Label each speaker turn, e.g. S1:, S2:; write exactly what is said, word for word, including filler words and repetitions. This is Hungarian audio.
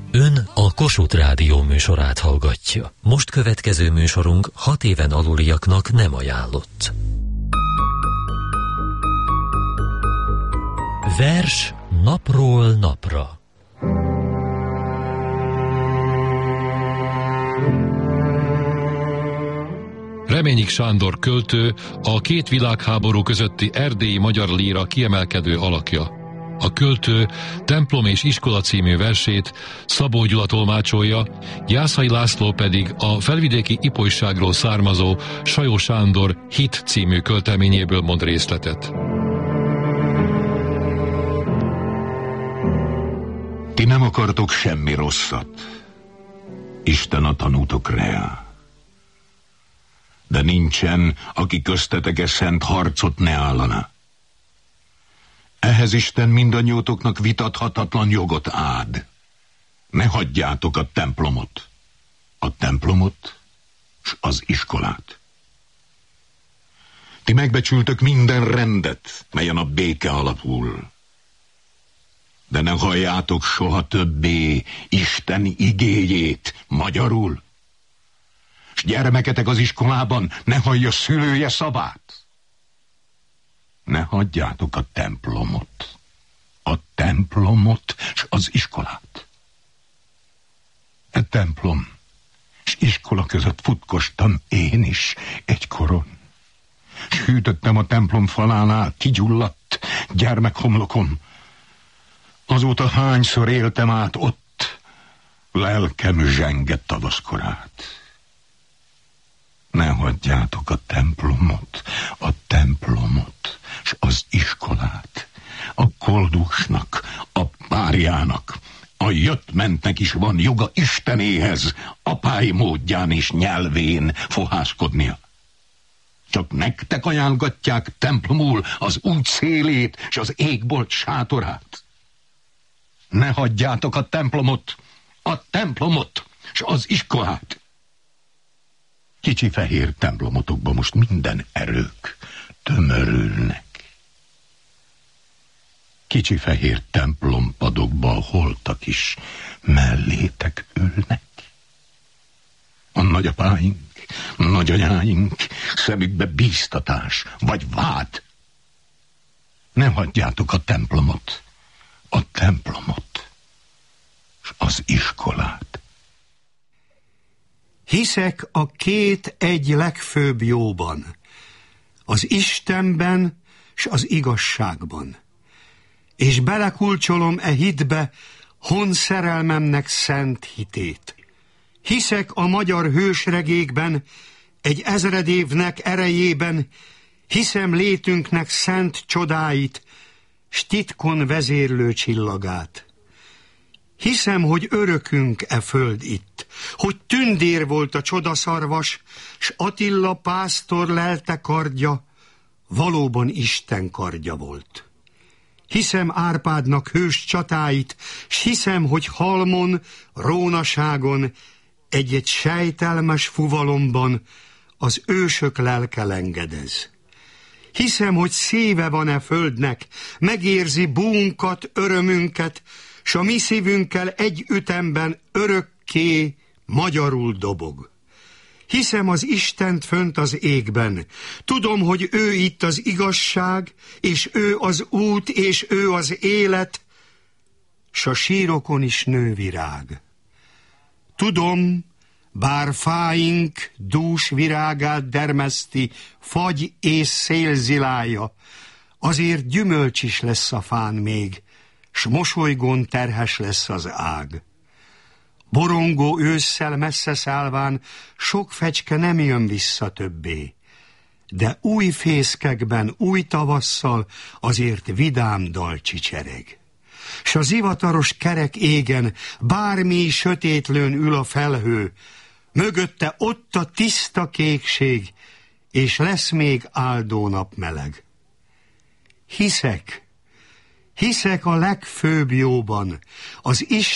S1: Ön a Kossuth Rádió műsorát hallgatja. Most következő műsorunk hat éven aluliaknak nem ajánlott. Vers napról napra.
S2: Reményik Sándor költő, a két világháború közötti erdélyi magyar líra kiemelkedő alakja. A költő Templom és iskola című versét Szabó Gyula tolmácsolja, Jászai László pedig a felvidéki ipolyságról származó Sajó Sándor Hit című költeményéből mond részletet.
S3: Ti nem akartok semmi rosszat. Isten a tanútok rea. De nincsen, aki köztetek e szent harcot ne állana. Ehhez Isten mindannyiótoknak vitathatatlan jogot ád. Ne hagyjátok a templomot. A templomot s az iskolát. Ti megbecsültök minden rendet, melyen a béke alapul. De ne halljátok soha többé Isten igéjét magyarul. S gyermeketek az iskolában ne hallja szülője szavát. Ne hagyjátok a templomot. A templomot s az iskolát. E templom s iskola között futkostam én is egykoron. S hűtöttem a templom falánál kigyulladt gyermekhomlokom. Azóta hányszor éltem át ott, lelkem zsengett tavaszkorát. Ne hagyjátok a templomot, a templomot, s az iskolát. A koldusnak, a párjának, a jött-mentnek is van joga Istenéhez, apái módján és nyelvén fohászkodnia. Csak nektek ajánlgatják templomul az út szélét s az égbolt sátorát. Ne hagyjátok a templomot, a templomot s az iskolát. Kicsi fehér templomotokba most minden erők tömörülnek. Kicsi fehér templompadokba a holtak is mellétek ülnek. A nagyapáink, nagyanyáink szemükbe bíztatás vagy vád. Ne hagyjátok a templomot, a templomot s az iskolát.
S4: Hiszek a két egy legfőbb jóban, az Istenben s az igazságban, és belekulcsolom e hitbe hon szerelmemnek szent hitét. Hiszek a magyar hősregékben, egy ezred évnek erejében, hiszem létünknek szent csodáit, s titkon vezérlő csillagát. Hiszem, hogy örökünk e föld itt, hogy tündér volt a csodaszarvas, s Attila pásztor lelte kardja, valóban Isten kardja volt. Hiszem Árpádnak hős csatáit, s hiszem, hogy halmon, rónaságon, egy-egy sejtelmes fuvalomban az ősök lelke lengedez. Hiszem, hogy szíve van-e földnek, megérzi búnkat, örömünket, s a mi szívünkkel egy ütemben örökké magyarul dobog. Hiszem az Istent fönt az égben, tudom, hogy ő itt az igazság, és ő az út, és ő az élet, s a sírokon is nő virág. Tudom, bár fáink dús virágát dermeszti, fagy és szélzilája, azért gyümölcs is lesz a fán még, s mosolygón terhes lesz az ág. Borongó ősszel messze szállván sok fecske nem jön vissza többé, de új fészkekben, új tavasszal azért vidám dal csicsereg. S az ivataros kerek égen bármi sötétlőn ül a felhő, mögötte ott a tiszta kékség, és lesz még áldó nap meleg. Hiszek, hiszek a legfőbb jóban, az Isten